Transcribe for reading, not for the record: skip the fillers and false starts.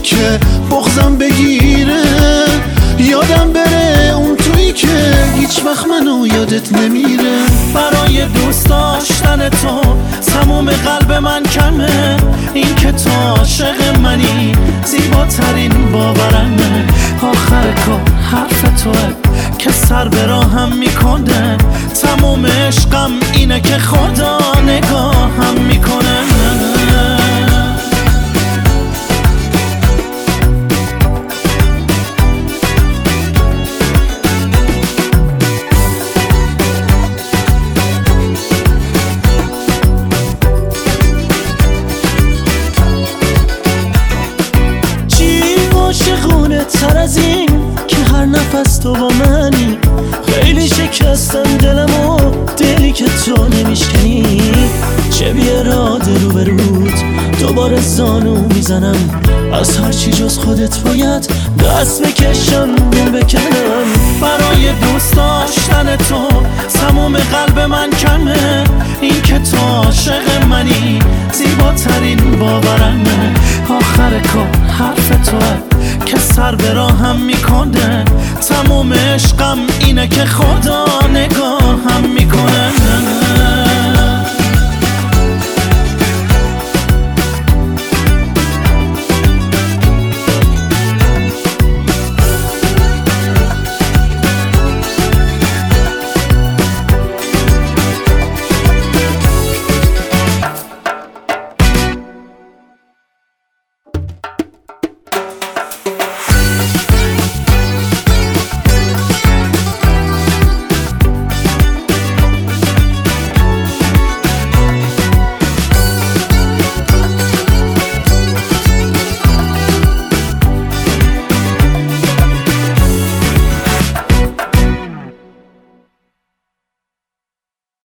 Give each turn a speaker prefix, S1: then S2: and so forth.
S1: که بغضم بگیره، یادم بره اون تویی که هیچ وقت منو یادت نمیره.
S2: برای دوست داشتن تو تموم قلب من کمه، این که تو عاشق منی زیباترین باورمه. آخر کار حرف توه که سر به راهم میکنه، تموم عشقم اینه که خدا نگاهم میکنه.
S3: عاشقونه تر از این که هر نفس تو با منی، خیلی شکستم دلمو، دلی که تو نمیشکنی. چه بی اراده رو به رود دوباره زانو میزنم، از هرچی جز خودت باید دست بکشم دل بکنم.
S2: برای دوست داشتن تو تموم قلب من کمه، این که تو عاشق منی زیباترین باورمه. آخر کار حرف توه که سر به راهم میکنه، تموم عشقم اینه که خدا نگاهم میکنه.